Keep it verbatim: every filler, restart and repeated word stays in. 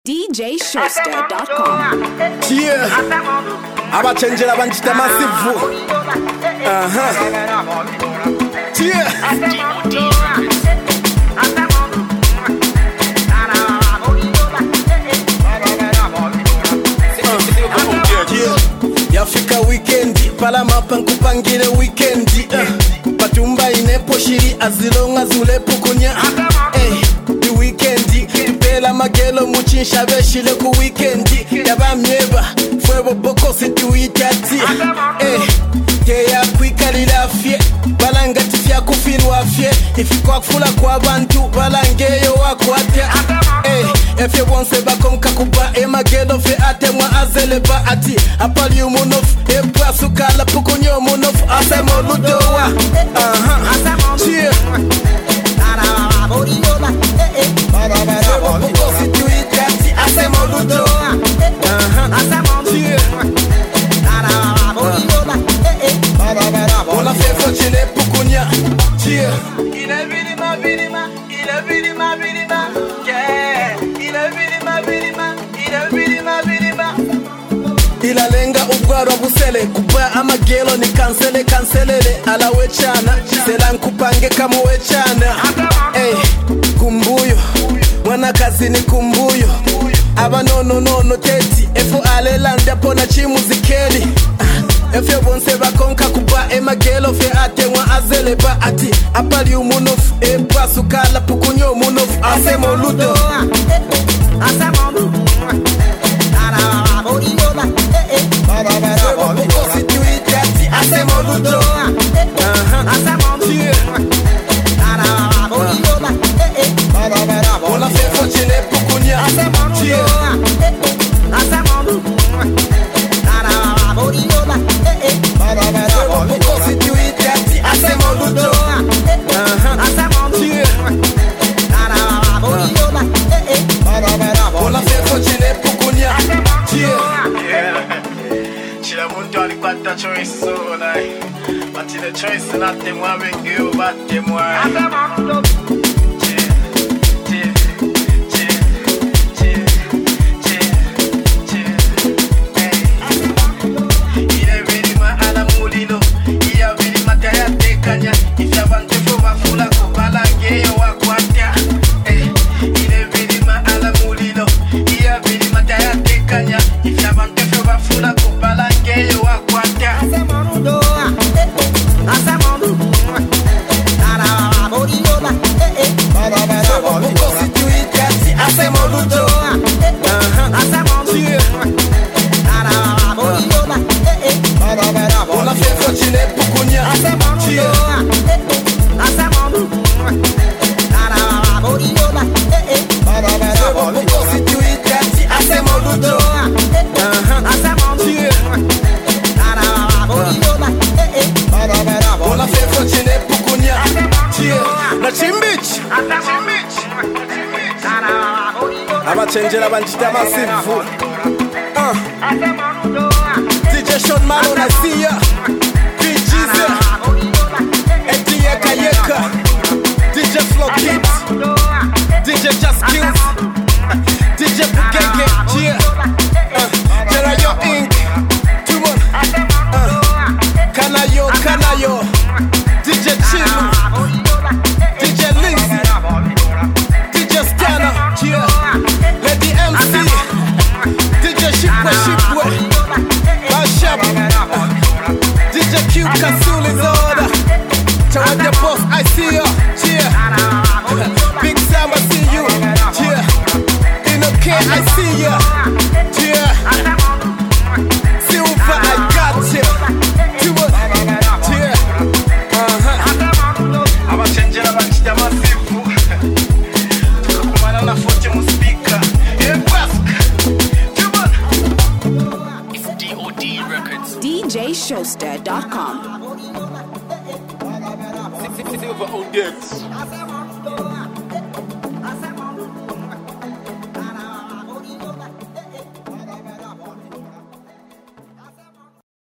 D J Showster dot com. Yeah, abachenjera banjita massive. Uh-huh. Yeah. Yafika weekendi pala mapanku pangire weekendi uh, patumba inepo shiri azilonga zulepu kunya hey, di weekendi tupela magelo muchinsha beshile ku weekendi yabamyeba fwebo boko situitati hey, teya kwikalila afye balanga tifya kufirwa afye ifiko akufula kwa bantu balangeyo wakwatya hey, efye bonse bakonka kuba emagelo fe atemwa azeleba ati apali umunof epwa sukala pukunyo umunof asemo ludowa aha cheer puko situitati asemo ludowa aha cheer ona fefo chile pukunya cheer ile vilima vilima ile vilima vilima yeah ile vilima vilima ile vilima vilima ila lenga ubwaro busele kuba amagelo ni kansele kanselele ala wechana sela nkupange kama wechana eh kumbuyo mwana kazi ni kumbuyo aba no no no no teti efo alelanda pona chimuzikeli efyo bonse bakonka kuba emagelo fe atemwa azele ba ati apali umunofu epasukala pukunyo umunofu asemo ludo asemo ludo puko situitati asemo ludo ona fefo chile pukunya puko situitati asemo ludo ona fefo chile pukunya chila muntu alikwata choice so like but the choice not them wa wengi but them wa abachenjera banjita massive uh. D J Sean Malo na Sia D J Etieka Yeka D J Flow Kids D J Just Kills D J Bugenge yeah uh. Terayo Inc Tumon uh. Kanayo Kanayo D J Chilu D J Lindsay D J Stana yeah Lady M C D J Shipwe Shipwe Bashab D J Q Kasuli Zoda Tell the boss I see you yeah Big Sam I see you yeah In okay I see you yeah Silver I got you Tumon yeah uh-huh abachenjera banjita massive tukakumana na fote muspika It's D O D Records. D J Showster dot com. Silver on decks.